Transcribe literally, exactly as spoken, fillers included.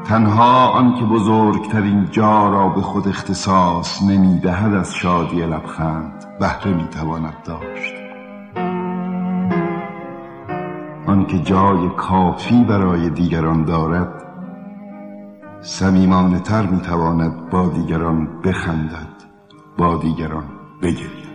تنها آن که بزرگترین جا را به خود اختصاص نمی دهد از شادی لبخند بهره می تواند داشت. آن که جای کافی برای دیگران دارد صمیمانه تر می تواند با دیگران بخندد، با دیگران بگرید.